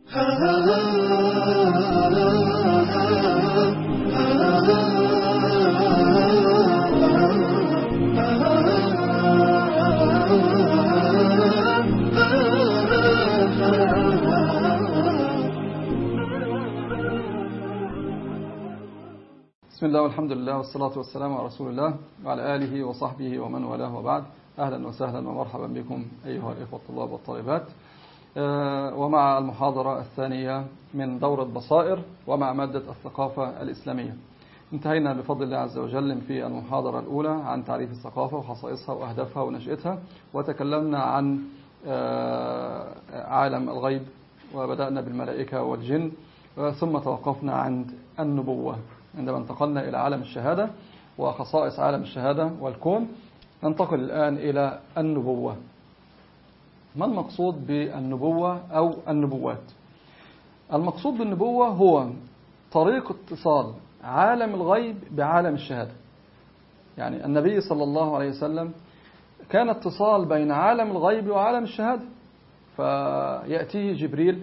بسم الله والحمد لله والصلاة والسلام على رسول الله وعلى آله وصحبه ومن والاه وبعد. أهلا وسهلا ومرحبا بكم أيها الإخوة الطلاب والطالبات، ومع المحاضرة الثانية من دورة بصائر ومع مادة الثقافة الإسلامية. انتهينا بفضل الله عز وجل في المحاضرة الأولى عن تعريف الثقافة وخصائصها وأهدافها ونشأتها، وتكلمنا عن عالم الغيب وبدأنا بالملائكة والجن، ثم توقفنا عند النبوة عندما انتقلنا إلى عالم الشهادة وخصائص عالم الشهادة والكون. ننتقل الآن إلى النبوة. ما المقصود بالنبوة أو النبوات؟ المقصود بالنبوة هو طريق اتصال عالم الغيب بعالم الشهادة. يعني النبي صلى الله عليه وسلم كان اتصال بين عالم الغيب وعالم الشهادة، فيأتيه جبريل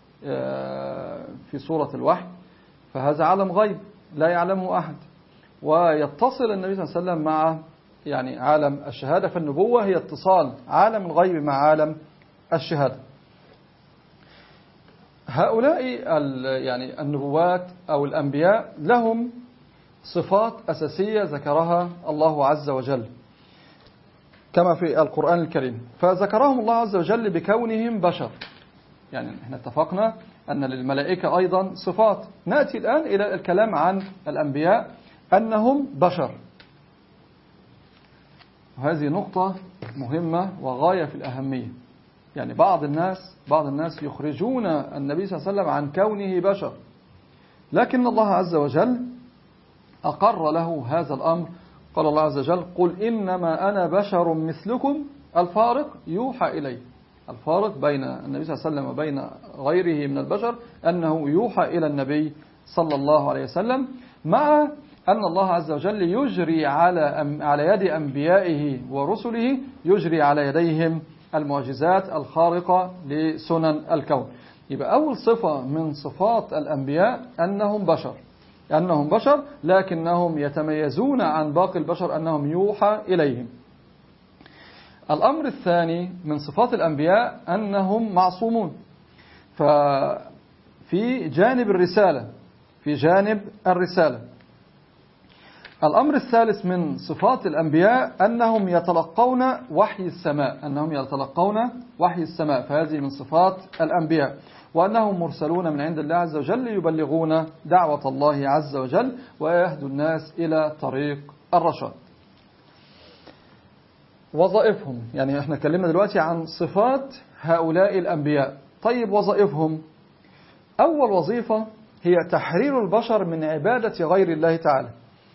في صورة الوحي، فهذا عالم غيب لا يعلمه أحد، ويتصل النبي صلى الله عليه وسلم مع عالم الشهادة. فالنبوة هي اتصال عالم الغيب مع عالم الشهادة. هؤلاء النبوات أو الأنبياء لهم صفات أساسية ذكرها الله عز وجل كما في القرآن الكريم، فذكرهم الله عز وجل بكونهم بشر. احنا اتفقنا أن للملائكة أيضا صفات. نأتي الآن إلى الكلام عن الأنبياء أنهم بشر. وهذه نقطة مهمة وغاية في الأهمية. بعض الناس يخرجون النبي صلى الله عليه وسلم عن كونه بشر، لكن الله عز وجل أقر له هذا الأمر. قال الله عز وجل: قل إنما أنا بشر مثلكم. الفارق يوحى إليه. الفارق بين النبي صلى الله عليه وسلم وبين غيره من البشر أنه يوحى إلى النبي صلى الله عليه وسلم، مع أن الله عز وجل يجري على يد أنبيائه ورسله، يجري على يديهم المعجزات الخارقة لسنن الكون. يبقى أول صفة من صفات الأنبياء أنهم بشر، لكنهم يتميزون عن باقي البشر أنهم يوحى إليهم. الأمر الثاني من صفات الأنبياء أنهم معصومون. ففي جانب الرسالة. الأمر الثالث من صفات الأنبياء أنهم يتلقون وحي السماء. فهذه من صفات الأنبياء، وأنهم مرسلون من عند الله عز وجل يبلغون دعوة الله عز وجل ويهدوا الناس إلى طريق الرشاد. وظائفهم، احنا اتكلمنا دلوقتي عن صفات هؤلاء الأنبياء. طيب وظائفهم، أول وظيفة هي تحرير البشر من عبادة غير الله تعالى.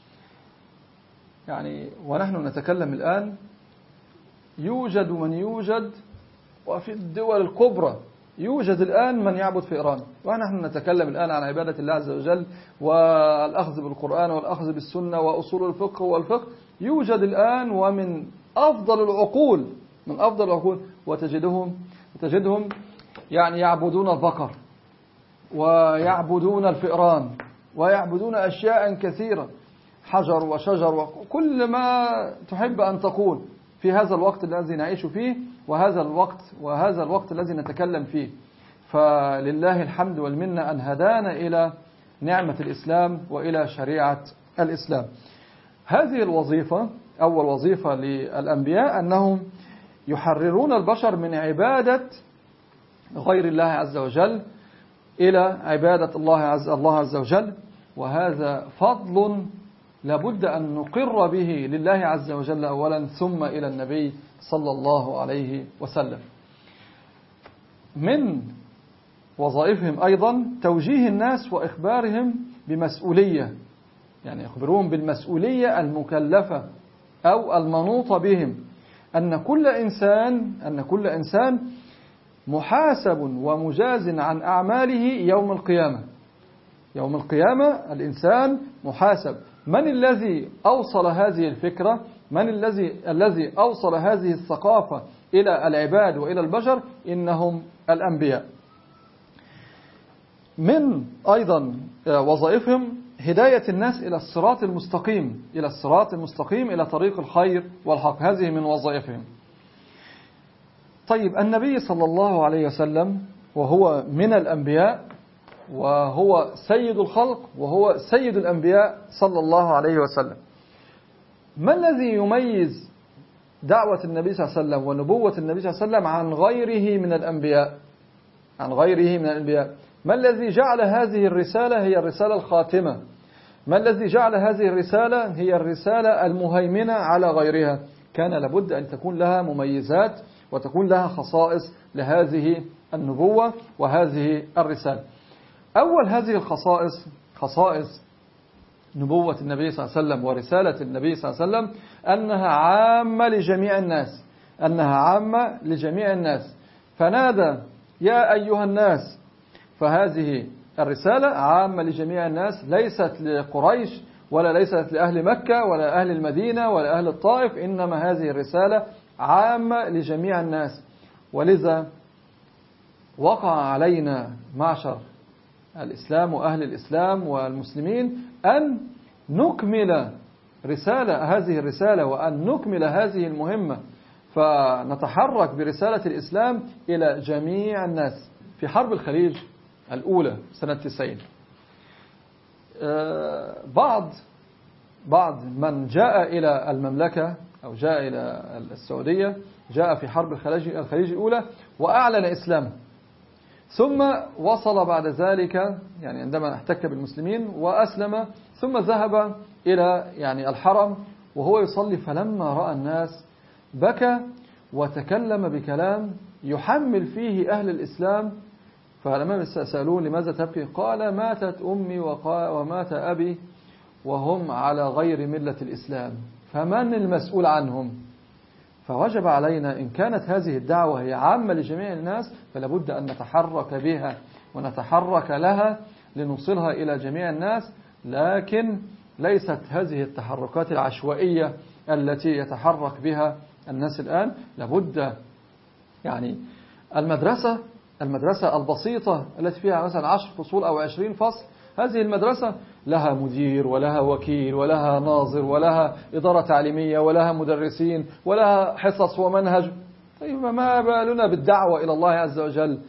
ونحن نتكلم الآن يوجد من يوجد، وفي الدول الكبرى يوجد الآن من يعبد في إيران، ونحن نتكلم الآن عن عبادة الله عز وجل والأخذ بالقرآن والأخذ بالسنة وأصول الفقه والفقه. يوجد الآن ومن أفضل العقول وتجدهم يعبدون البقر ويعبدون الفئران ويعبدون أشياء كثيرة، حجر وشجر وكل ما تحب أن تقول في هذا الوقت الذي نعيش فيه وهذا الوقت الذي نتكلم فيه. فلله الحمد والمنة أن هدانا إلى نعمة الإسلام وإلى شريعة الإسلام. هذه الوظيفة، أول وظيفة للأنبياء، أنهم يحررون البشر من عبادة غير الله عز وجل إلى عبادة الله عز وجل. وهذا فضل لابد أن نقر به لله عز وجل أولا، ثم إلى النبي صلى الله عليه وسلم. من وظائفهم أيضا توجيه الناس وإخبارهم بمسؤولية، يخبرون بالمسؤولية المكلفة أو المنوطة بهم، أن كل إنسان محاسب ومجاز عن أعماله يوم القيامة. يوم القيامة الإنسان محاسب. من الذي أوصل هذه الفكرة؟ من الذي أوصل هذه الثقافة إلى العباد وإلى البشر؟ إنهم الأنبياء. من أيضا وظائفهم هداية الناس إلى الصراط المستقيم، إلى الصراط المستقيم، إلى طريق الخير والحق. هذه من وظائفهم. طيب النبي صلى الله عليه وسلم وهو من الأنبياء وهو سيد الخلق وهو سيد الأنبياء صلى الله عليه وسلم، ما الذي يميز دعوة النبي صلى الله عليه وسلم ونبوة النبي صلى الله عليه وسلم عن غيره من الأنبياء؟ عن غيره من الأنبياء، ما الذي جعل هذه الرسالة هي الرسالة الخاتمة؟ ما الذي جعل هذه الرسالة هي الرسالة المهيمنة على غيرها؟ كان لابد أن تكون لها مميزات وتكون لها خصائص لهذه النبوة وهذه الرسالة. أول هذه الخصائص، خصائص نبوة النبي صلى الله عليه وسلم ورسالة النبي صلى الله عليه وسلم، أنها عامة لجميع الناس، أنها عامة لجميع الناس. فنادى يا أيها الناس، فهذه الرسالة عامة لجميع الناس، ليست لقريش ولا ليست لأهل مكة ولا أهل المدينة ولا أهل الطائف، إنما هذه الرسالة عامة لجميع الناس. ولذا وقع علينا معشر الإسلام وأهل الإسلام والمسلمين أن نكمل هذه الرسالة وأن نكمل هذه المهمة، فنتحرك برسالة الإسلام إلى جميع الناس. في حرب الخليج الأولى سنة 90 بعض من جاء إلى المملكة أو جاء إلى السعودية جاء في حرب الخليج الأولى وأعلن إسلامه، ثم وصل بعد ذلك يعني عندما احتك بالمسلمين وأسلم، ثم ذهب إلى يعني الحرم وهو يصلي، فلما رأى الناس بكى وتكلم بكلام يحمل فيه أهل الإسلام. فلما سألوه لماذا تبكي؟ قال ماتت أمي ومات أبي وهم على غير ملة الإسلام، فمن المسؤول عنهم؟ فوجب علينا إن كانت هذه الدعوة هي عامة لجميع الناس فلابد أن نتحرك بها ونتحرك لها لنوصلها إلى جميع الناس، لكن ليست هذه التحركات العشوائية التي يتحرك بها الناس الآن. لابد يعني المدرسة البسيطة التي فيها مثلا 10 فصول أو 20 فصل، هذه المدرسة لها مدير ولها وكيل ولها ناظر ولها إدارة تعليمية ولها مدرسين ولها حصص ومنهج. طيب ما بالنا بالدعوة إلى الله عز وجل؟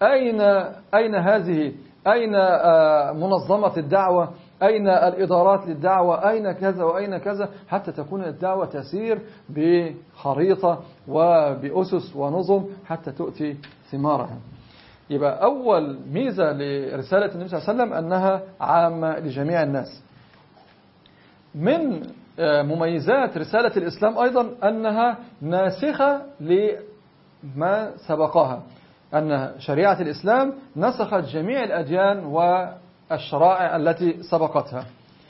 أين منظمة الدعوة؟ أين الإدارات للدعوة؟ أين كذا وأين كذا؟ حتى تكون الدعوة تسير بخريطة وبأسس ونظم حتى تؤتي ثمارها. يبقى أول ميزة لرسالة النبي صلى الله عليه وسلم أنها عامة لجميع الناس. من مميزات رسالة الإسلام أيضا أنها ناسخة لما سبقها، أن شريعة الإسلام نسخت جميع الأديان والشرائع التي سبقتها.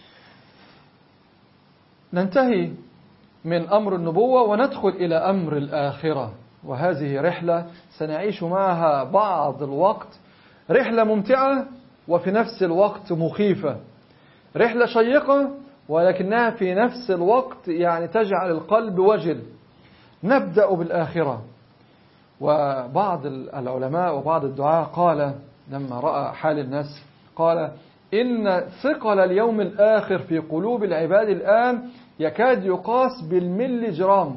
ننتهي من أمر النبوة وندخل إلى أمر الآخرة، وهذه رحلة سنعيش معها بعض الوقت، رحلة ممتعة وفي نفس الوقت مخيفة، رحلة شيقة ولكنها في نفس الوقت يعني تجعل القلب وجل. نبدأ بالآخرة. وبعض العلماء وبعض الدعاة قال لما رأى حال الناس قال إن ثقل اليوم الآخر في قلوب العباد الآن يكاد يقاس بالملي جرام.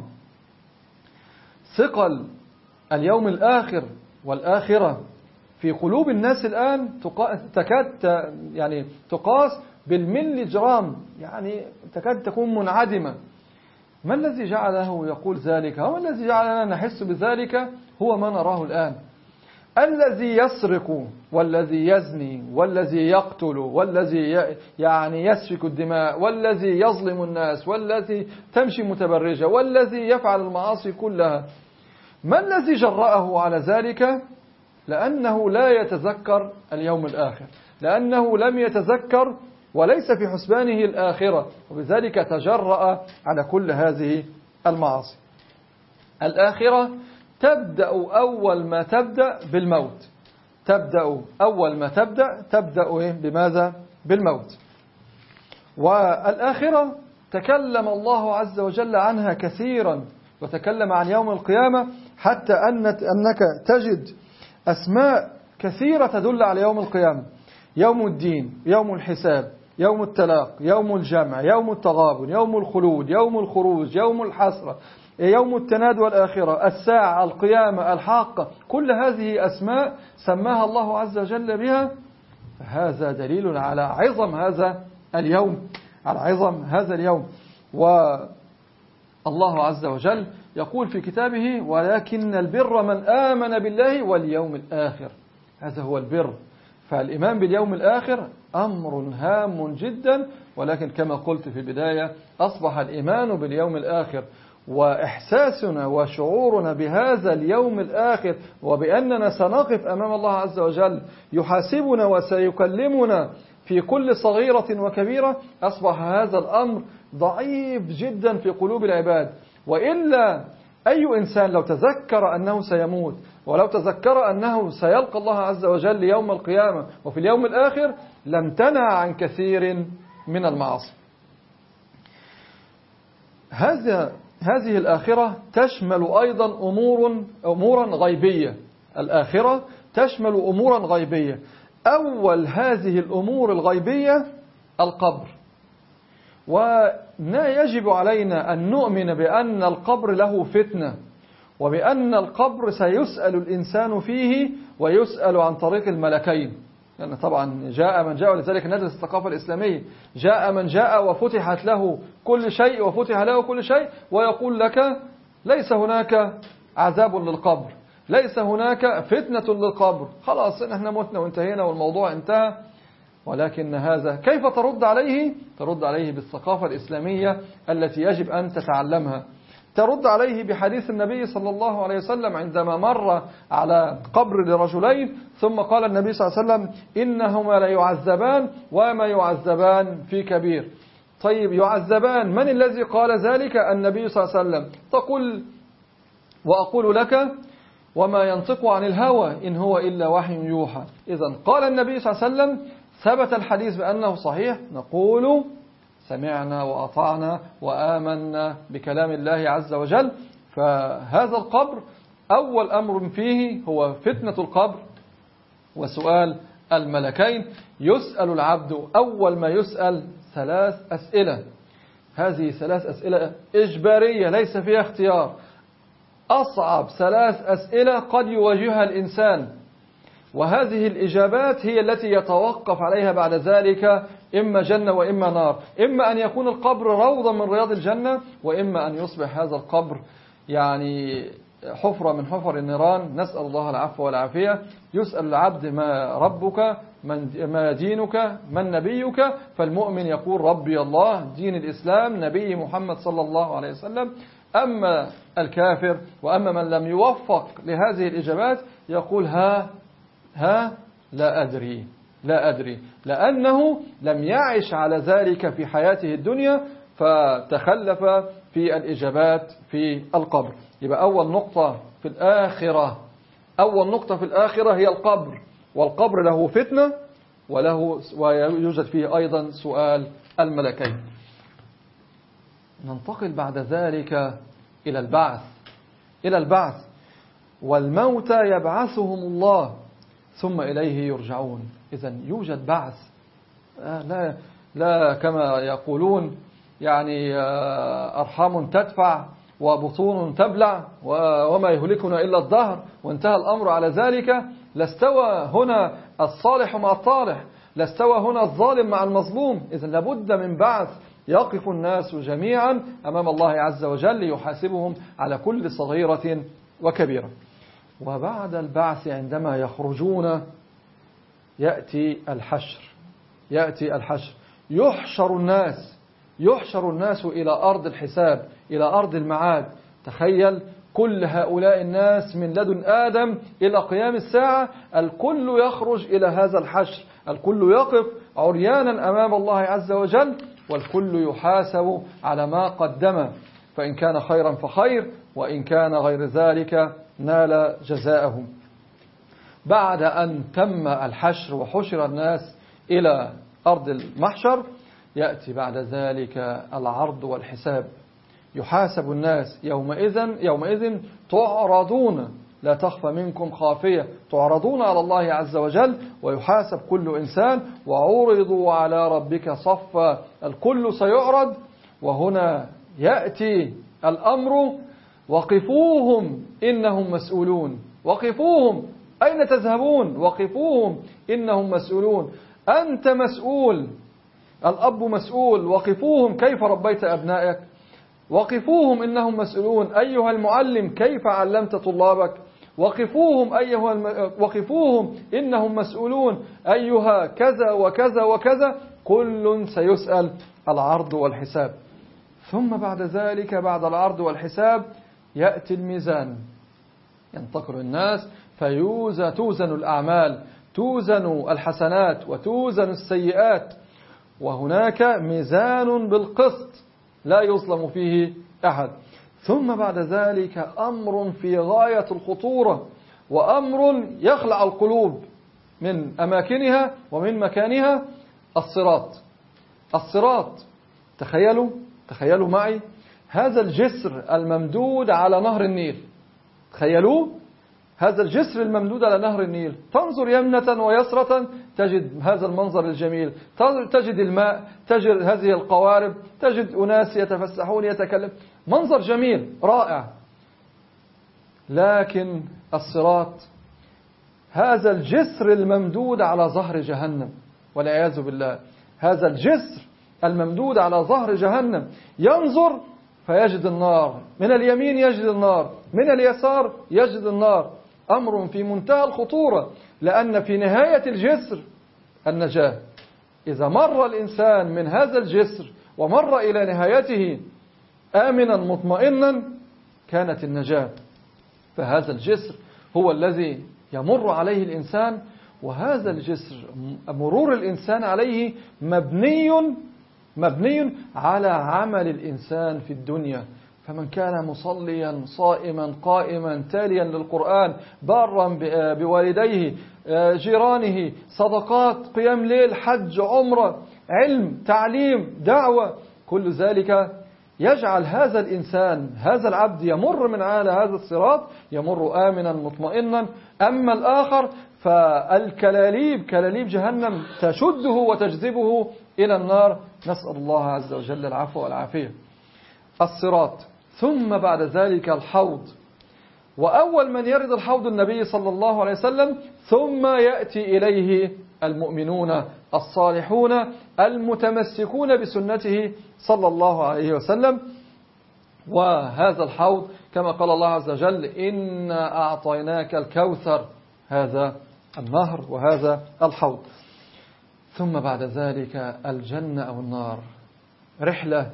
ثقل اليوم الآخر والآخرة في قلوب الناس الآن تكاد يعني تقاس بالملي جرام، يعني تكاد تكون منعدمة. ما الذي جعله يقول ذلك؟ هو الذي جعلنا نحس بذلك هو ما نراه الآن. الذي يسرق والذي يزني والذي يقتل والذي يعني يسفك الدماء والذي يظلم الناس والذي تمشي متبرجة والذي يفعل المعاصي كلها، ما الذي جرأه على ذلك؟ لأنه لا يتذكر اليوم الآخر، لأنه لم يتذكر وليس في حسبانه الآخرة، وبذلك تجرأ على كل هذه المعاصي. الآخرة تبدأ أول ما تبدأ بالموت، تبدأ أول ما تبدأ بماذا؟ بالموت. والآخرة تكلم الله عز وجل عنها كثيرا، وتكلم عن يوم القيامة حتى أنك تجد أسماء كثيرة تدل على يوم القيامة. يوم الدين، يوم الحساب، يوم التلاق، يوم الجمع، يوم التغابن، يوم الخلود، يوم الخروج، يوم الحسرة، يوم التناد والآخرة، الساعة، القيامة، الحاقة، كل هذه أسماء سماها الله عز وجل بها. هذا دليل على عظم هذا اليوم، على عظم هذا اليوم. والله عز وجل يقول في كتابه: ولكن البر من آمن بالله واليوم الآخر. هذا هو البر. فالإيمان باليوم الآخر أمر هام جدا، ولكن كما قلت في البداية أصبح الإيمان باليوم الآخر وإحساسنا وشعورنا بهذا اليوم الآخر وبأننا سنقف أمام الله عز وجل يحاسبنا وسيكلمنا في كل صغيرة وكبيرة، أصبح هذا الأمر ضعيف جدا في قلوب العباد. وإلا أي إنسان لو تذكر أنه سيموت، ولو تذكر أنه سيلقى الله عز وجل يوم القيامة وفي اليوم الآخر، لم تنع عن كثير من المعاصي. هذه الآخرة تشمل أيضا أمورا غيبية. الآخرة تشمل أمورا غيبية. أول هذه الأمور الغيبية القبر. ويجب علينا أن نؤمن بأن القبر له فتنة، وبأن القبر سيسأل الإنسان فيه ويسأل عن طريق الملكين. يعني طبعا جاء من جاء، ولذلك ندرس الثقافة الإسلامية، جاء من جاء وفتحت له كل شيء وفتح له كل شيء، ويقول لك ليس هناك عذاب للقبر، ليس هناك فتنة للقبر، خلاص نحن متنا وانتهينا والموضوع انتهى. ولكن هذا كيف ترد عليه؟ ترد عليه بالثقافة الإسلامية التي يجب أن تتعلمها. ترد عليه بحديث النبي صلى الله عليه وسلم عندما مر على قبر لرجلين، ثم قال النبي صلى الله عليه وسلم: إنهما ليعذبان وما يعذبان في كبير. طيب يعذبان، من الذي قال ذلك؟ النبي صلى الله عليه وسلم. تقول: وأقول لك وما ينطق عن الهوى إن هو إلا وحي يوحى. إذن قال النبي صلى الله عليه وسلم، ثبت الحديث بأنه صحيح، نقول سمعنا وأطعنا وآمنا بكلام الله عز وجل. فهذا القبر أول أمر فيه هو فتنة القبر وسؤال الملكين. يسأل العبد أول ما يسأل 3 أسئلة. هذه 3 أسئلة إجبارية ليس فيها اختيار. أصعب 3 أسئلة قد يواجهها الإنسان، وهذه الإجابات هي التي يتوقف عليها بعد ذلك إما جنة وإما نار. إما أن يكون القبر روضة من رياض الجنة، وإما أن يصبح هذا القبر يعني حفرة من حفر النيران، نسأل الله العفو والعافية. يسأل العبد: ما ربك؟ ما دينك؟ من نبيك؟ فالمؤمن يقول: ربي الله، دين الإسلام، نبي محمد صلى الله عليه وسلم. أما الكافر وأما من لم يوفق لهذه الإجابات يقول: لا أدري، لأنه لم يعش على ذلك في حياته الدنيا فتخلف في الإجابات في القبر. يبقى أول نقطة في الآخرة هي القبر، والقبر له فتنة ويوجد فيه أيضا سؤال الملكين. ننتقل بعد ذلك إلى البعث. والموتى يبعثهم الله ثم إليه يرجعون. إذن يوجد بعث، لا كما يقولون يعني أرحام تدفع وبطون تبلع وما يهلكنا إلا الدهر، وانتهى الأمر على ذلك. لاستوى هنا الصالح مع الطالح، لاستوى هنا الظالم مع المظلوم. إذن لابد من بعث يقف الناس جميعا أمام الله عز وجل يحاسبهم على كل صغيرة وكبيرة. وبعد البعث عندما يخرجون يأتي الحشر. يحشر الناس إلى أرض الحساب، إلى أرض المعاد. تخيل كل هؤلاء الناس من لدن آدم إلى قيام الساعة، الكل يخرج إلى هذا الحشر، الكل يقف عريانا أمام الله عز وجل، والكل يحاسب على ما قدم، فإن كان خيرا فخير، وإن كان غير ذلك نال جزاءهم. بعد أن تم الحشر وحشر الناس إلى أرض المحشر، يأتي بعد ذلك العرض والحساب. يحاسب الناس يومئذ لا تخفى منكم خافية، تعرضون على الله عز وجل ويحاسب كل إنسان، وعرضوا على ربك صفا، الكل سيعرض. وهنا يأتي الأمر وقفوهم إنهم مسؤولون، وقفوهم أين تذهبون، وقفوهم إنهم مسؤولون، أنت مسؤول، الأب مسؤول، وقفوهم كيف ربيت أبنائك، وقفوهم إنهم مسؤولون، أيها المعلم كيف علمت طلابك، وقفوهم وقفوهم إنهم مسؤولون، أيها كذا وكذا وكذا، كل سيسأل العرض والحساب. ثم بعد ذلك بعد العرض والحساب يأتي الميزان، ينتقل الناس توزن الأعمال، توزن الحسنات وتوزن السيئات، وهناك ميزان بالقسط لا يظلم فيه أحد. ثم بعد ذلك أمر في غاية الخطورة، وأمر يخلع القلوب من أماكنها ومن مكانها، الصراط. تخيلوا معي هذا الجسر الممدود على نهر النيل، تخيلوا هذا الجسر الممدود على نهر النيل، تنظر يمنة ويسرة تجد هذا المنظر الجميل، تجد الماء، تجد هذه القوارب، تجد أناس يتفسحون يتكلم، منظر جميل رائع. لكن الصراط هذا الجسر الممدود على ظهر جهنم والعياذ بالله، هذا الجسر الممدود على ظهر جهنم، ينظر فيجد النار، من اليمين يجد النار، من اليسار يجد النار، أمر في منتهى الخطورة، لأن في نهاية الجسر النجاة. إذا مر الإنسان من هذا الجسر ومر إلى نهايته آمنا مطمئنا كانت النجاة. فهذا الجسر هو الذي يمر عليه الإنسان، وهذا الجسر مرور الإنسان عليه مبني على عمل الإنسان في الدنيا. فمن كان مصليا صائما قائما تاليا للقرآن بارا بوالديه جيرانه صدقات قيام ليل حج عمرة علم تعليم دعوة، كل ذلك يجعل هذا الإنسان هذا العبد يمر من على هذا الصراط يمر آمنا مطمئنا. أما الآخر فالكلاليب كلاليب جهنم تشده وتجذبه إلى النار، نسأل الله عز وجل العفو والعافية. الصراط، ثم بعد ذلك الحوض، وأول من يرد الحوض النبي صلى الله عليه وسلم، ثم يأتي إليه المؤمنون الصالحون المتمسكون بسنته صلى الله عليه وسلم. وهذا الحوض كما قال الله عز وجل إنا أعطيناك الكوثر، هذا النهر وهذا الحوض. ثم بعد ذلك الجنة أو النار، رحلة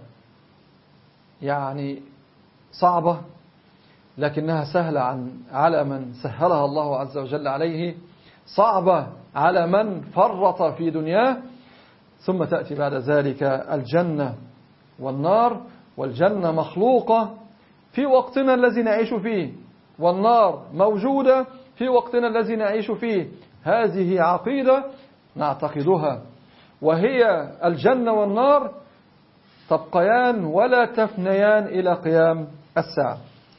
يعني صعبة لكنها سهلة على من سهلها الله عز وجل عليه، صعبة على من فرط في دنياه. ثم تأتي بعد ذلك الجنة والنار، والجنة مخلوقة في وقتنا الذي نعيش فيه، والنار موجودة في وقتنا الذي نعيش فيه. هذه عقيدة نعتقدها، وهي الجنة والنار تبقيان ولا تفنيان إلى قيام الساعة.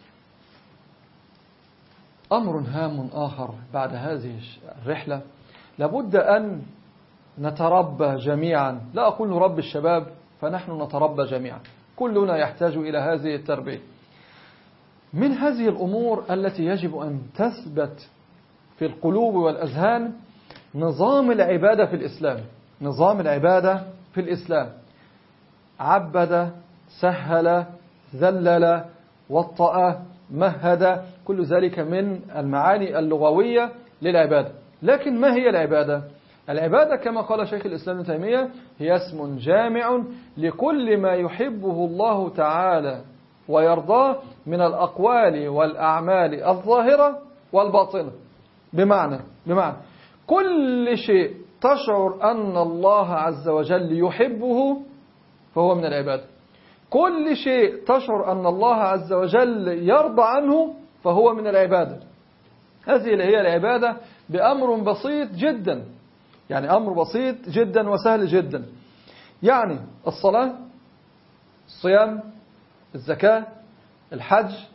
أمر هام آخر بعد هذه الرحلة، لابد أن نتربى جميعا، لا أقول نربي الشباب، فنحن نتربى جميعا، كلنا يحتاج إلى هذه التربية. من هذه الأمور التي يجب أن تثبت في القلوب والأذهان نظام العبادة في الإسلام. نظام العبادة في الإسلام عبد، سهل، ذلل، وطأ، مهد، كل ذلك من المعاني اللغوية للعبادة. لكن ما هي العبادة؟ العبادة كما قال شيخ الإسلام ابن تيمية هي اسم جامع لكل ما يحبه الله تعالى ويرضاه من الأقوال والأعمال الظاهرة والباطنة. بمعنى كل شيء تشعر أن الله عز وجل يحبه فهو من العبادة، كل شيء تشعر أن الله عز وجل يرضى عنه فهو من العبادة. هذه هي العبادة بأمر بسيط جدا، يعني أمر بسيط جدا وسهل جدا، يعني الصلاة، الصيام، الزكاة، الحج،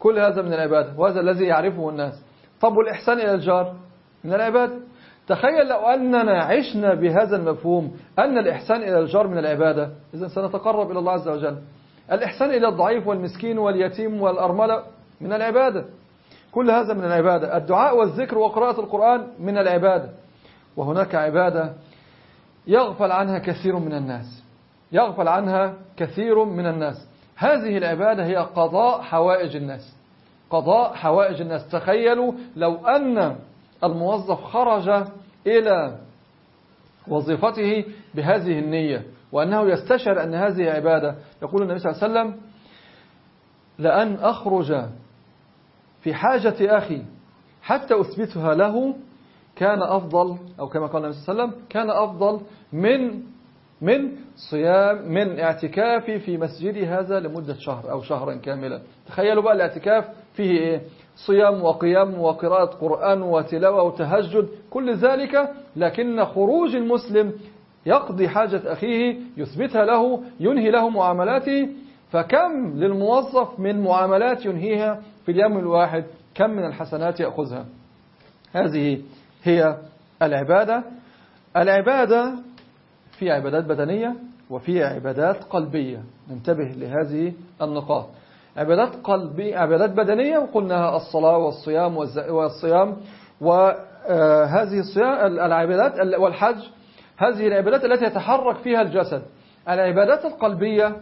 كل هذا من العبادة، وهذا الذي يعرفه الناس. طب والإحسان إلى الجار من العبادة. تخيل لو أننا عشنا بهذا المفهوم أن الإحسان إلى الجار من العبادة، إذن سنتقرب إلى الله عز وجل. الإحسان إلى الضعيف والمسكين واليتيم والأرملة من العبادة، كل هذا من العبادة. الدعاء والذكر وقراءة القرآن من العبادة. وهناك عبادة يغفل عنها كثير من الناس، يغفل عنها كثير من الناس. هذه العبادة هي قضاء حوائج الناس، قضاء حوائج الناس. تخيلوا لو أن الموظف خرج إلى وظيفته بهذه النية وأنه يستشعر أن هذه عبادة. يقول النبي صلى الله عليه وسلم: لأن أخرج في حاجة أخي حتى أثبتها له كان أفضل، أو كما قال النبي صلى الله عليه وسلم، كان أفضل من صيام، من اعتكافي في مسجدي هذا لمدة شهر أو شهرا كاملا. تخيلوا بقى الاعتكاف فيه إيه؟ صيام وقيام وقراءة قرآن وتلاوة وتهجد، كل ذلك، لكن خروج المسلم يقضي حاجة أخيه، يثبتها له، ينهي له معاملاته. فكم للموظف من معاملات ينهيها في اليوم الواحد، كم من الحسنات يأخذها. هذه هي العبادة. العبادة في عبادات بدنية وفي عبادات قلبية، ننتبه لهذه النقاط. عبادات قلبية، عبادات بدنية وقلناها الصلاة والصيام وهذه العبادات والحج، هذه العبادات التي يتحرك فيها الجسد. العبادات القلبية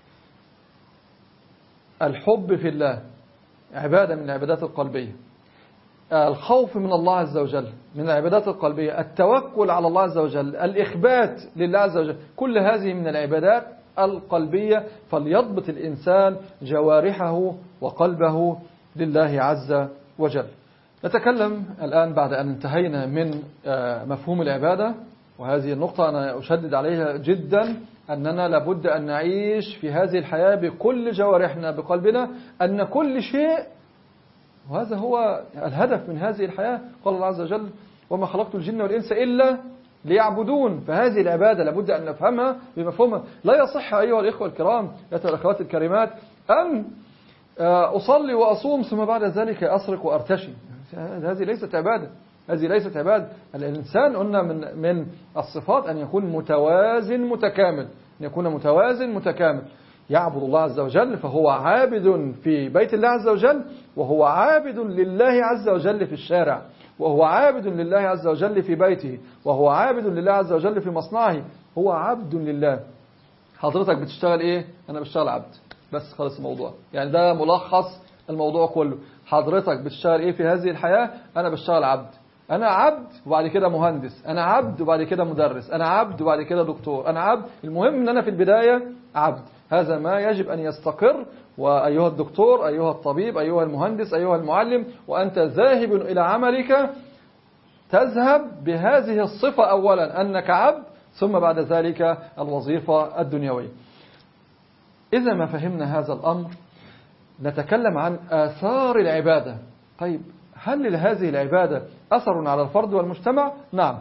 الحب في الله عبادة من العبادات القلبية. الخوف من الله عز وجل من العبادات القلبية. التوكل على الله عز وجل، الإخبات لله عز وجل، كل هذه من العبادات القلبية. فليضبط الإنسان جوارحه وقلبه لله عز وجل. نتكلم الآن بعد أن انتهينا من مفهوم العبادة، وهذه النقطة أنا أشدد عليها جدا، أننا لابد أن نعيش في هذه الحياة بكل جوارحنا بقلبنا، أن كل شيء، وهذا هو الهدف من هذه الحياة. قال الله عز وجل: وما خلقت الجن والإنس إلا ليعبدون. فهذه العبادة لابد أن نفهمها بمفهومها. لا يصح أيها الإخوة الكرام، أيها الأخوات الكريمات، أن أصلي وأصوم ثم بعد ذلك أسرق وأرتشي. هذه ليست عبادة، هذه ليست عبادة. الإنسان قلنا من الصفات أن يكون متوازن متكامل، أن يكون متوازن متكامل. يعبد الله عز وجل فهو عابد في بيت الله عز وجل، وهو عابد لله عز وجل في الشارع، وهو عابد لله عز وجل في بيته، وهو عابد لله عز وجل في مصنعه. هو عبد لله. حضرتك بتشتغل إيه؟ أنا بشتغل عبد، بس خلص الموضوع. يعني ده ملخص الموضوع كله. حضرتك بتشتغل إيه في هذه الحياة؟ أنا بشتغل عبد. أنا عبد وبعد كده مهندس، أنا عبد وبعد كده مدرس، أنا عبد وبعد كده دكتور، أنا عبد. المهم أن أنا في البداية عبد. هذا ما يجب أن يستقر. وأيها الدكتور، أيها الطبيب، أيها المهندس، أيها المعلم، وأنت ذاهب إلى عملك، تذهب بهذه الصفة أولا، أنك عبد، ثم بعد ذلك الوظيفة الدنيوية. إذا ما فهمنا هذا الأمر نتكلم عن آثار العبادة. طيب، هل لهذه العبادة أثر على الفرد والمجتمع؟ نعم.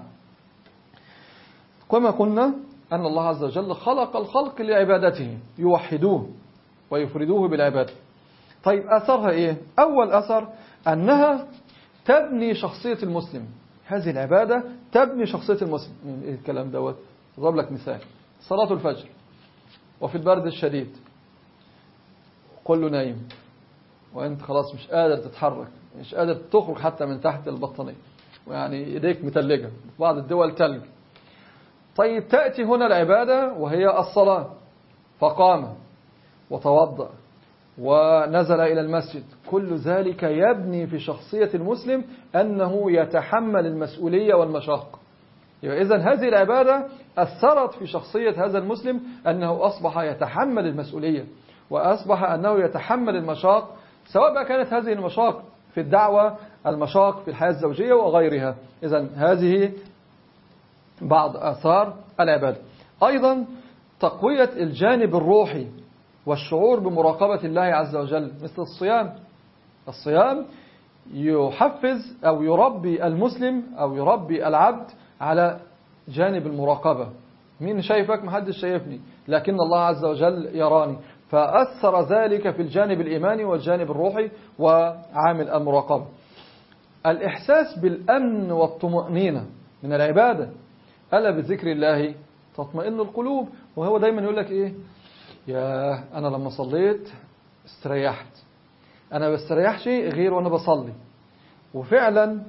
كما قلنا أن الله عز وجل خلق الخلق لعبادته، يوحدوه ويفردوه بالعبادة. طيب، أثرها إيه؟ أول أثر أنها تبني شخصية المسلم. هذه العبادة تبني شخصية المسلم. إيه الكلام دوت؟ أضرب لك مثال: صلاة الفجر وفي البرد الشديد، كله نايم وأنت خلاص مش قادر تتحرك، مش قادر تخرج حتى من تحت البطانية، ويعني إيديك متلجة، في بعض الدول تلج. طيب، تأتي هنا العبادة وهي الصلاة، فقام وتوضأ ونزل إلى المسجد. كل ذلك يبني في شخصية المسلم أنه يتحمل المسؤولية والمشاق. إذن هذه العبادة أثرت في شخصية هذا المسلم، أنه أصبح يتحمل المسؤولية، وأصبح أنه يتحمل المشاق، سواء بقى كانت هذه المشاق في الدعوة، المشاق في الحياة الزوجية وغيرها. إذن هذه بعض آثار العبادة. أيضا تقوية الجانب الروحي والشعور بمراقبة الله عز وجل، مثل الصيام. الصيام يحفز أو يربي المسلم أو يربي العبد على جانب المراقبة. مين شايفك؟ محدش شايفني، لكن الله عز وجل يراني. فأثر ذلك في الجانب الإيماني والجانب الروحي وعامل المراقبة. الإحساس بالأمن والطمأنينة من العبادة، ألا بذكر الله تطمئن القلوب. وهو دايما يقول لك إيه؟ يا أنا لما صليت استريحت، أنا بستريحش غير وأنا بصلي. وفعلا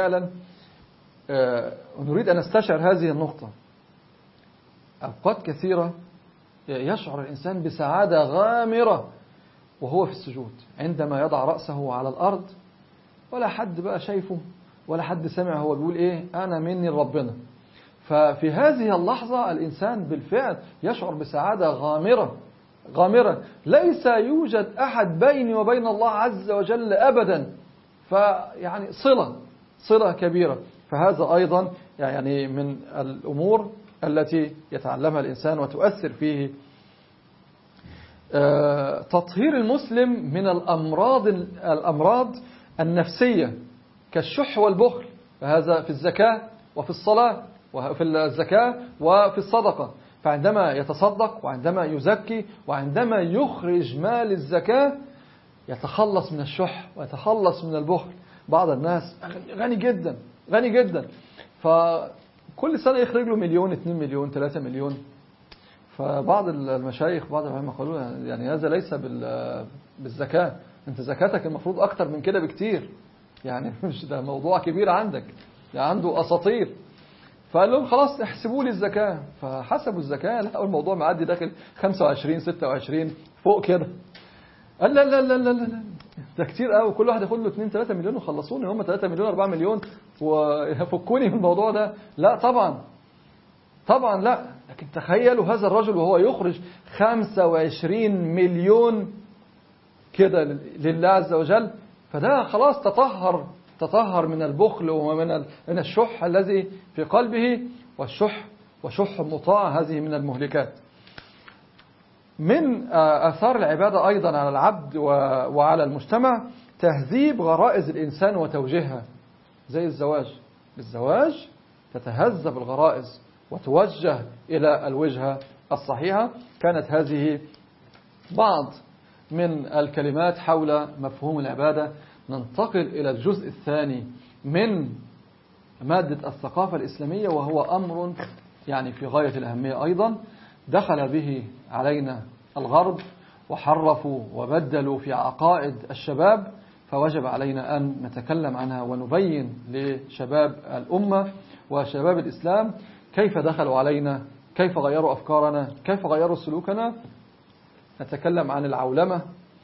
نريد أن نستشعر هذه النقطة. أوقات كثيرة يشعر الإنسان بسعادة غامرة وهو في السجود، عندما يضع رأسه على الأرض ولا حد بقى شايفه ولا حد سمع هو بيقول إيه، أنا مني لربنا. ففي هذه اللحظة الإنسان بالفعل يشعر بسعادة غامرة، ليس يوجد أحد بيني وبين الله عز وجل أبدا، فيعني صلة كبيرة. فهذا أيضا يعني من الأمور التي يتعلمها الإنسان وتؤثر فيه. تطهير المسلم من الأمراض النفسية كالشح والبخل، فهذا في الزكاة وفي الصلاة وفي الزكاة وفي الصدقة. فعندما يتصدق وعندما يزكي وعندما يخرج مال الزكاة يتخلص من الشح ويتخلص من البخل. بعض الناس غني جدا فكل سنة يخرج له 1 مليون 2 مليون 3 مليون. فبعض المشايخ بعض العلماء قالوا يعني هذا ليس بالزكاة، انت زكاتك المفروض اكتر من كده بكتير، يعني مش ده موضوع كبير عندك، يعني عنده اساطير. فقال لهم خلاص احسبوا لي الزكاة. فحسبوا الزكاة لقوا الموضوع معدي داخل 25 26 فوق كده. قال لا لا لا لا لا ده كتير قوي، كل واحد ياخد له 2 3 مليون وخلصوني، هم 3 مليون 4 مليون ويفكوني من الموضوع ده. لا طبعا لا. لكن تخيلوا هذا الرجل وهو يخرج 25 مليون كده لله عز وجل، فده خلاص تطهر من البخل ومن الشح الذي في قلبه. وشح مطاع هذه من المهلكات. من آثار العبادة أيضا على العبد وعلى المجتمع تهذيب غرائز الإنسان وتوجيهها، زي بالزواج تتهذب الغرائز وتوجه إلى الوجهة الصحيحة. كانت هذه بعض من الكلمات حول مفهوم العبادة. ننتقل إلى الجزء الثاني من مادة الثقافة الإسلامية، وهو أمر يعني في غاية الأهمية أيضا. دخل به علينا الغرب وحرفوا وبدلوا في عقائد الشباب، فوجب علينا أن نتكلم عنها ونبين لشباب الأمة وشباب الإسلام كيف دخلوا علينا، كيف غيروا أفكارنا، كيف غيروا سلوكنا. نتكلم عن العولمة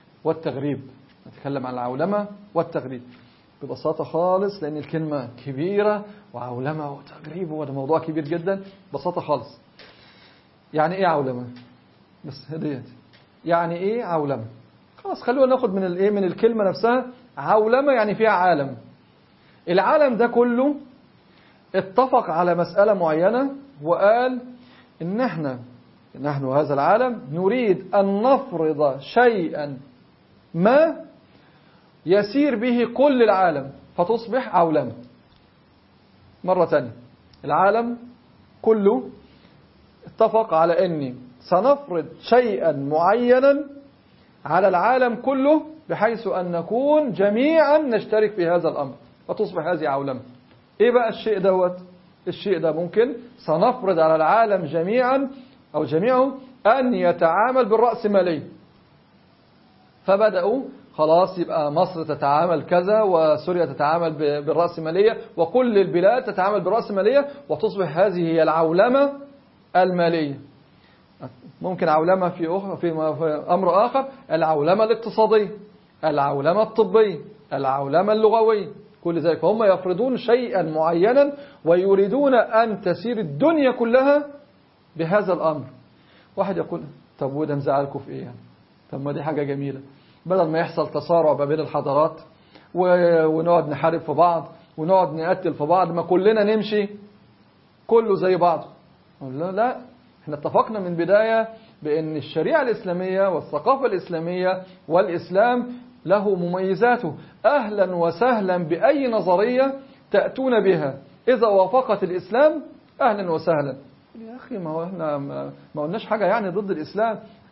والتغريب ببساطة خالص، لأن الكلمة كبيرة، وعولمة وتغريب وده موضوع كبير جدا. ببساطة خالص، يعني إيه عولمة؟ بس هديت يعني إيه عولمة؟ خلاص خلونا ناخد من الكلمة نفسها. عولمة يعني فيها عالم. العالم ده كله اتفق على مسألة معينة وقال إن نحن هذا العالم نريد أن نفرض شيئا ما يسير به كل العالم فتصبح عولمة. مرة ثانية، العالم كله اتفق على أني سنفرض شيئا معينا على العالم كله بحيث أن نكون جميعا نشترك في هذا الأمر فتصبح هذه عولمة. إيه بقى الشيء دوت؟ الشيء ده ممكن سنفرض على العالم جميعا أو جميعه أن يتعامل بالرأسمالية. فبدأوا خلاص يبقى مصر تتعامل كذا وسوريا تتعامل بالرأسمالية وكل البلاد تتعامل بالرأسمالية وتصبح هذه هي العولمة المالية. ممكن عولمة في أمر آخر، العولمة الاقتصادية، العولمة الطبية، العولمة اللغوية، كل ذلك. فهم يفرضون شيئا معينا ويريدون أن تسير الدنيا كلها بهذا الأمر. واحد يقول طب وده مزعلكم في إيه يعني؟ طب ما دي حاجة جميلة، بدل ما يحصل تصارع ما بين الحضارات ونقعد نحارب في بعض ونقعد نقتل في بعض، ما كلنا نمشي كله زي بعض. لا، احنا اتفقنا من بداية بأن الشريعة الإسلامية والثقافة الإسلامية والإسلام له مميزاته. أهلا وسهلا بأي نظرية تأتون بها، إذا وافقت الإسلام أهلا وسهلا. يا أخي ما هو احنا ما قلناش حاجة يعني ضد الإسلام.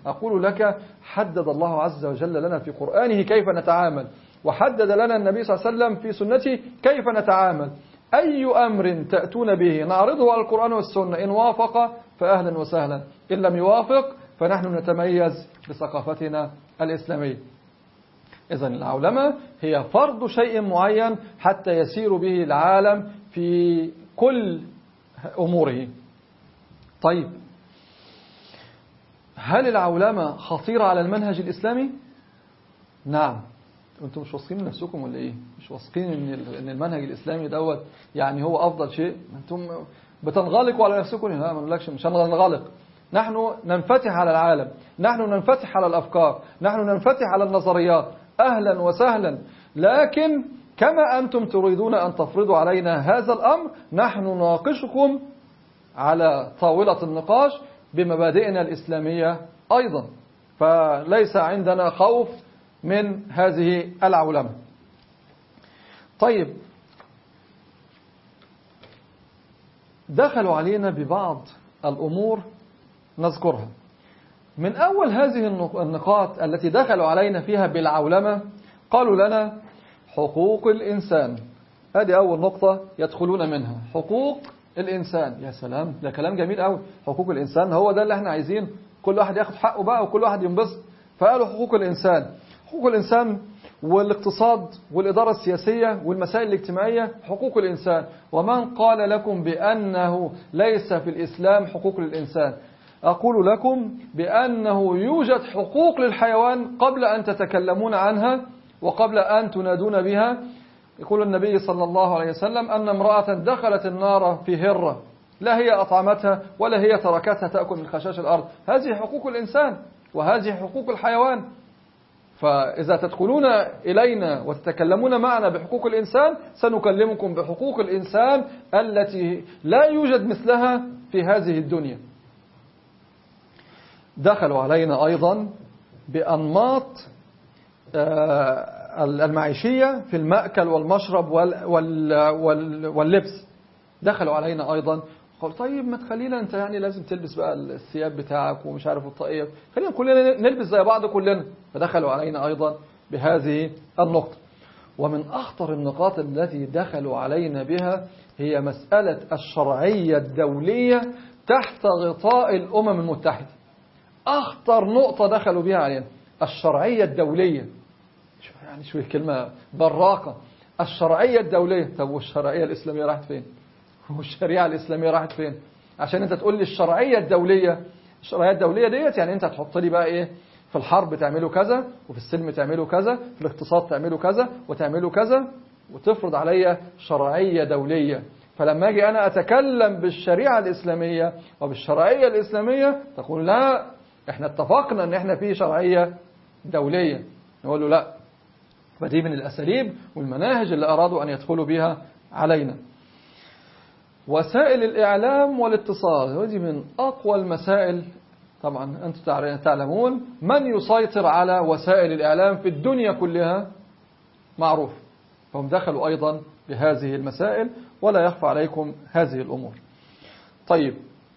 أقول لك حدد الله عز وجل لنا في قرآنه كيف نتعامل، وحدد لنا النبي صلى الله عليه وسلم في سنته كيف نتعامل. أي أمر تأتون به نعرضه على القرآن والسنة، إن وافق فأهلا وسهلا، إن لم يوافق فنحن نتميز بثقافتنا الإسلامية. إذن العولمة هي فرض شيء معين حتى يسير به العالم في كل أموره. طيب، هل العولمة خطيرة على المنهج الإسلامي؟ نعم. أنتم مش واثقين من نفسكم ولا إيه؟ مش واثقين إن المنهج الإسلامي دوت يعني هو أفضل شيء؟ أنتم بتنغلقوا على نفسكم. لا، ما نقولكش مش هنغلق. نحن ننفتح على العالم، نحن ننفتح على الأفكار، نحن ننفتح على النظريات، أهلا وسهلا. لكن كما أنتم تريدون أن تفرضوا علينا هذا الأمر، نحن نناقشكم على طاولة النقاش بمبادئنا الإسلامية أيضا. فليس عندنا خوف من هذه العولمة. طيب، دخلوا علينا ببعض الأمور نذكرها. من أول هذه النقاط التي دخلوا علينا فيها بالعولمة، قالوا لنا حقوق الإنسان. هذه أول نقطة يدخلون منها، حقوق الإنسان. يا سلام، ده كلام جميل قوي. حقوق الإنسان هو ده اللي احنا عايزين، كل واحد ياخد حقه بقى وكل واحد ينبسط. فقالوا حقوق الإنسان، حقوق الإنسان والاقتصاد والإدارة السياسية والمسائل الاجتماعية حقوق الإنسان. ومن قال لكم بأنه ليس في الإسلام حقوق للإنسان؟ أقول لكم بأنه يوجد حقوق للحيوان قبل أن تتكلمون عنها وقبل أن تنادون بها. يقول النبي صلى الله عليه وسلم أن امرأة دخلت النار في هرة، لا هي أطعمتها ولا هي تركتها تأكل من خشاش الأرض. هذه حقوق الإنسان وهذه حقوق الحيوان. فإذا تدخلون إلينا وتتكلمون معنا بحقوق الإنسان، سنكلمكم بحقوق الإنسان التي لا يوجد مثلها في هذه الدنيا. دخلوا علينا أيضا بأنماط المعيشية في المأكل والمشرب واللبس. دخلوا علينا أيضا، قالوا طيب ما تخلينا أنت يعني لازم تلبس بقى الثياب بتاعك ومش عارف الطاقية، خلينا كلنا نلبس زي بعض كلنا. فدخلوا علينا أيضا بهذه النقطة. ومن أخطر النقاط التي دخلوا علينا بها هي مسألة الشرعية الدولية تحت غطاء الأمم المتحدة. أخطر نقطة دخلوا بها علينا الشرعية الدولية. يعني شوية كلمة براقة، الشرعية الدولية. طب والشرعية الإسلامية راحت فين؟ والشريعة الإسلامية راحت فين؟ عشان أنت تقول لي الشرعية الدولية. الشرعية الدولية ديت يعني أنت تحط لي بقى إيه؟ في الحرب تعملوا كذا، وفي السلم تعملوا كذا، في الاقتصاد تعملوا كذا وتعملوا كذا، وتفرض عليا شرعية دولية. فلما أجي أنا أتكلم بالشريعة الإسلامية وبالشرعية الإسلامية تقول لا، إحنا اتفقنا أن إحنا في شرعية دولية. نقول له لا. فدي من الأساليب والمناهج اللي أرادوا أن يدخلوا بها علينا. وسائل الإعلام والاتصال، ودي من أقوى المسائل. طبعا أنتم تعلمون من يسيطر على وسائل الإعلام في الدنيا كلها، معروف. فهم دخلوا أيضا بهذه المسائل ولا يخفى عليكم هذه الأمور. طيب،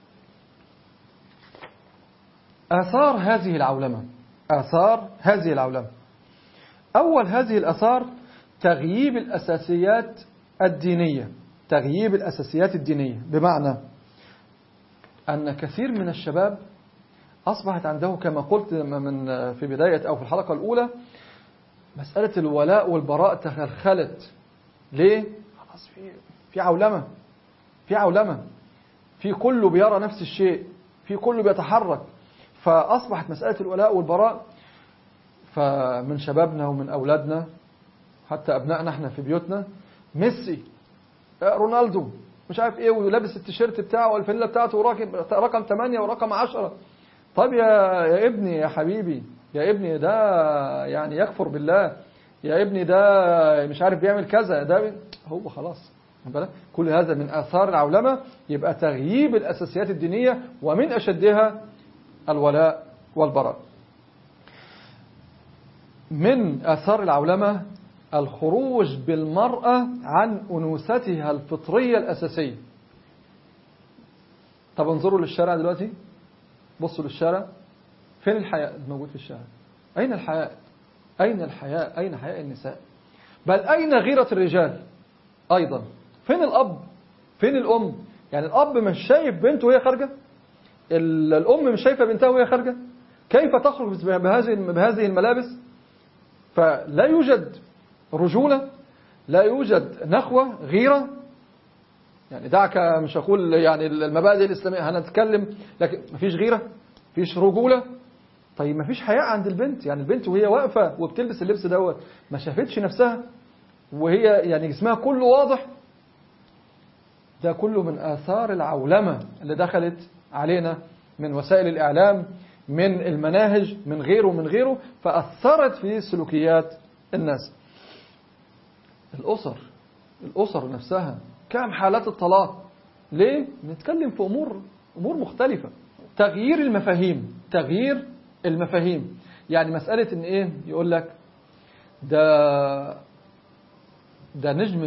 آثار هذه العولمة. آثار هذه العولمة، أول هذه الآثار تغييب الأساسيات الدينية. تغييب الأساسيات الدينية بمعنى أن كثير من الشباب أصبحت عنده كما قلت من في بداية أو في الحلقة الأولى مسألة الولاء والبراء تخلخلت. ليه؟ خلاص في عولمة، في عولمة، في كله بيرى نفس الشيء، في كله بيتحرك. فأصبحت مسألة الولاء والبراء. فمن شبابنا ومن أولادنا حتى أبنائنا احنا في بيوتنا، ميسي، رونالدو، مش عارف ايه، ولابس التيشيرت بتاعه والفانيلا بتاعته رقم 8 ورقم 10. طب يا ابني يا حبيبي، يا ابني ده يعني يكفر بالله، يا ابني ده مش عارف بيعمل كذا، ده هو خلاص. كل هذا من آثار العولمة. يبقى تغييب الأساسيات الدينية، ومن أشدها الولاء والبراء. من آثار العولمة الخروج بالمرأة عن أنوثتها الفطرية الأساسية. طب انظروا للشارع دلوقتي، بصوا للشارع، فين الحياء الموجود في الشارع؟ أين الحياء؟ أين الحياء؟ أين حياء النساء؟ بل أين غيرة الرجال أيضا؟ فين الأب؟ فين الأم؟ يعني الأب مش شايف بنته وهي خارجة؟ الأم مش شايفة بنتها وهي خارجة؟ كيف تخرج بهذه الملابس؟ فلا يوجد رجولة، لا يوجد نخوة، غيرة. يعني دعك، مش أقول يعني المبادئ الإسلامية هنتكلم، لكن مفيش غيرة، مفيش رجولة. طيب مفيش حياء عند البنت، يعني البنت وهي واقفة وبتلبس اللبس دوت ما شافتش نفسها وهي يعني جسمها كله واضح. ده كله من آثار العولمة اللي دخلت علينا من وسائل الإعلام، من المناهج، من غيره فأثرت في سلوكيات الناس. الأسر نفسها كم حالات الطلاق؟ ليه؟ نتكلم في أمور مختلفة. تغيير المفاهيم. يعني مسألة إن إيه يقول لك ده نجم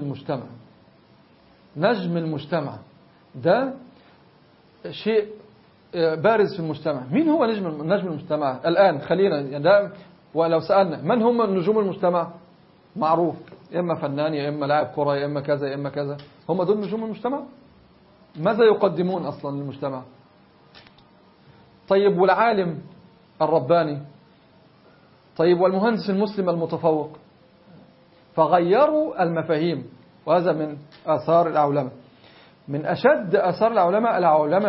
المجتمع ده شيء بارز في المجتمع. مين هو نجم المجتمع الآن؟ خلينا يعني ده، ولو سألنا من هم نجوم المجتمع؟ معروف، إما فنان، يا إما لاعب كرة، يا إما كذا يا إما كذا. هم دول نجوم المجتمع؟ ماذا يقدمون أصلا للمجتمع؟ طيب والعالم الرباني؟ طيب والمهندس المسلم المتفوق؟ فغيروا المفاهيم، وهذا من آثار العولمة. من أشد آثار العولمة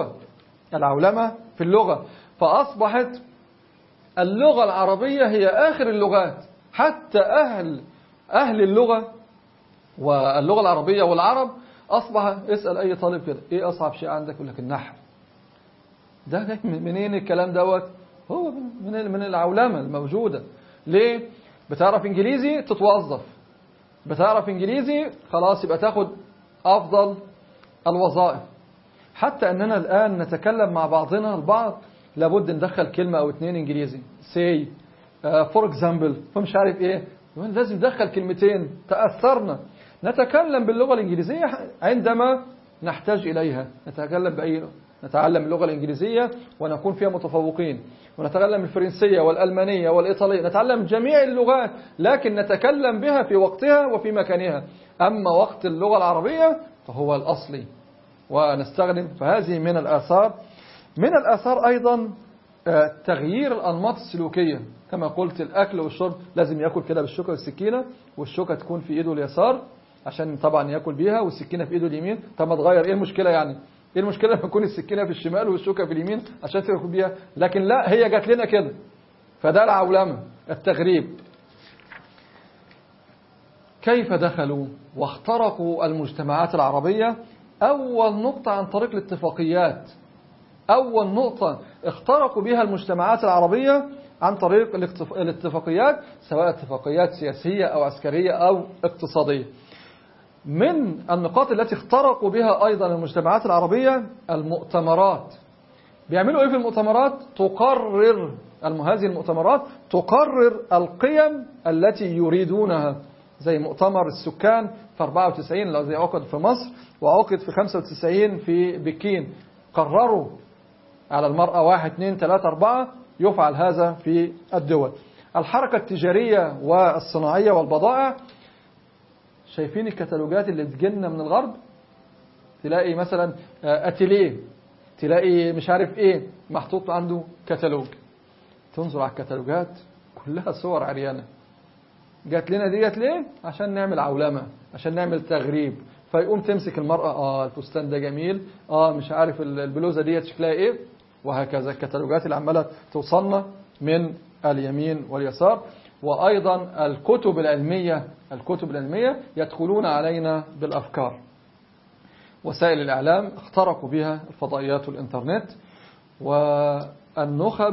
في اللغة، فأصبحت اللغة العربية هي آخر اللغات. حتى أهل اللغة واللغة العربية والعرب أصبح، اسأل أي طالب كده إيه أصعب شيء عندك؟ يقول لك النحو. ده جاي منين الكلام دوت؟ هو من العولمة الموجودة. ليه؟ بتعرف إنجليزي تتوظف، بتعرف إنجليزي خلاص يبقى تاخد أفضل الوظائف. حتى أننا الآن نتكلم مع بعضنا البعض لابد ندخل كلمة أو اتنين إنجليزي، say for example، فمش عارف إيه، لازم ندخل كلمتين. تأثرنا نتكلم باللغة الإنجليزية عندما نحتاج إليها. نتعلم اللغة الإنجليزية ونكون فيها متفوقين، ونتعلم الفرنسية والألمانية والإيطالية، نتعلم جميع اللغات، لكن نتكلم بها في وقتها وفي مكانها. أما وقت اللغة العربية فهو الأصلي ونستخدم. فهذه من الآثار أيضا تغيير الأنماط السلوكية. كما قلت الأكل والشرب لازم يأكل كده بالشوكة والسكينة، والشوكة تكون في إيده اليسار عشان طبعا يأكل بيها، والسكينة في إيده اليمين. طب ما تغير، إيه المشكلة يعني؟ إيه المشكلة لما تكون السكينة في الشمال والشوكة في اليمين عشان تأكل بيها؟ لكن لا، هي جات لنا كده. فده العولمة، التغريب. كيف دخلوا واخترقوا المجتمعات العربية؟ أول نقطة عن طريق الاتفاقيات. أول نقطة اخترقوا بها المجتمعات العربية عن طريق الاتفاقيات، سواء اتفاقيات سياسية أو عسكرية أو اقتصادية. من النقاط التي اخترقوا بها أيضا المجتمعات العربية المؤتمرات. بيعملوا إيه في المؤتمرات؟ هذه المؤتمرات تقرر القيم التي يريدونها، زي مؤتمر السكان في 94 الذي عقد في مصر، وعقد في 95 في بكين. قرروا على المرأة 1 2 3 4 يفعل هذا في الدول. الحركة التجارية والصناعية والبضائع، شايفين الكتالوجات اللي تجينا من الغرب؟ تلاقي مثلا أتيليه، تلاقي مش عارف ايه محطوط عنده كتالوج. تنظر على الكتالوجات كلها صور عريانة. جات لنا ديت ليه؟ عشان نعمل عولمة، عشان نعمل تغريب. فيقوم تمسك المرأة، الفستان ده جميل، مش عارف البلوزة ديت شكلها ايه، وهكذا. الكتالوجات اللي عمالة توصلنا من اليمين واليسار. وأيضا الكتب العلمية يدخلون علينا بالأفكار. وسائل الإعلام اخترقوا بها الفضائيات والإنترنت. والنخب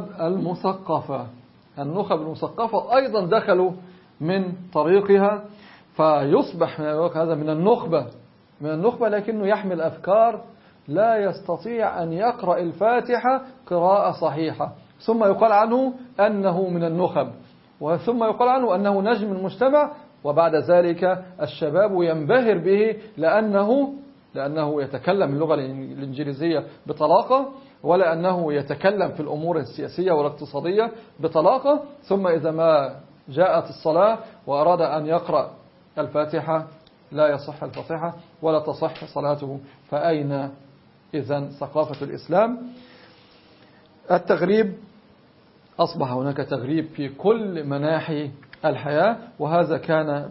المثقفة أيضا دخلوا من طريقها، فيصبح هذا من النخبة لكنه يحمل أفكار لا يستطيع أن يقرأ الفاتحة قراءة صحيحة، ثم يقال عنه أنه من النخب، وثم يقال عنه أنه نجم المجتمع. وبعد ذلك الشباب ينبهر به لأنه يتكلم اللغة الإنجليزية بطلاقة، ولا أنه يتكلم في الأمور السياسية والاقتصادية بطلاقة، ثم إذا ما جاءت الصلاة وأراد أن يقرأ الفاتحة لا يصح الفاتحة ولا تصح صلاته. فأين إذن ثقافة الإسلام؟ التغريب أصبح هناك تغريب في كل مناحي الحياة، وهذا كان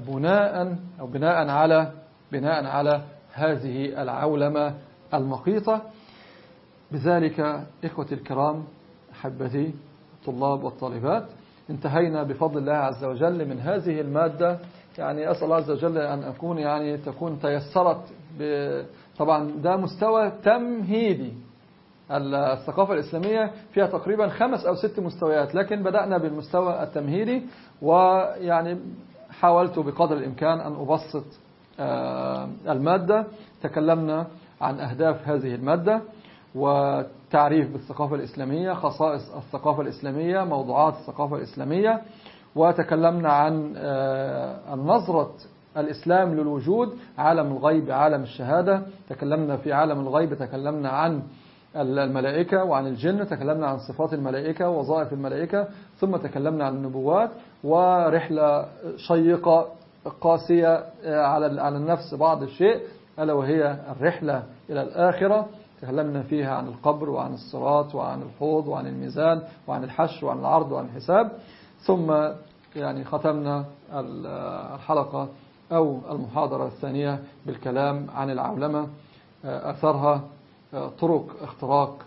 بناء على هذه العولمة المقيتة. بذلك إخوتي الكرام أحبتي الطلاب والطالبات، انتهينا بفضل الله عز وجل من هذه المادة. يعني أسأل الله عز وجل أن أكون تكون تيسرت. طبعا ده مستوى تمهيدي. الثقافة الإسلامية فيها تقريبا 5 أو 6 مستويات، لكن بدأنا بالمستوى التمهيدي، ويعني حاولت بقدر الإمكان أن أبسط المادة. تكلمنا عن أهداف هذه المادة وتعريف بالثقافة الإسلامية، خصائص الثقافة الإسلامية، موضوعات الثقافة الإسلامية، وتكلمنا عن النظرة الإسلام للوجود، عالم الغيب عالم الشهادة. تكلمنا في عالم الغيب، تكلمنا عن الملائكة وعن الجن، تكلمنا عن صفات الملائكة ووظائف الملائكة، ثم تكلمنا عن النبوات، ورحلة شيقة قاسية على النفس بعض الشيء، ألا وهي الرحلة إلى الآخرة. تكلمنا فيها عن القبر وعن الصراط وعن الحوض وعن الميزان وعن الحشر وعن العرض وعن الحساب. ثم ختمنا الحلقة أو المحاضرة الثانية بالكلام عن العولمة، أثرها، طرق اختراق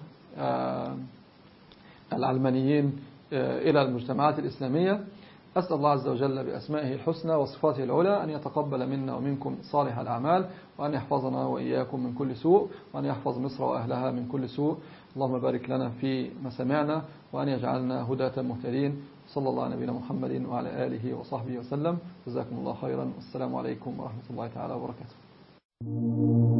العلمانيين إلى المجتمعات الإسلامية. أسأل الله عز وجل بأسمائه الحسنى وصفاته العلى أن يتقبل منا ومنكم صالح الأعمال، وأن يحفظنا وإياكم من كل سوء، وأن يحفظ مصر وأهلها من كل سوء. اللهم بارك لنا في ما سمعنا، وأن يجعلنا هداة مهتدين. صلى الله على نبينا محمد وعلى آله وصحبه وسلم. جزاكم الله خيرا، والسلام عليكم ورحمة الله تعالى وبركاته.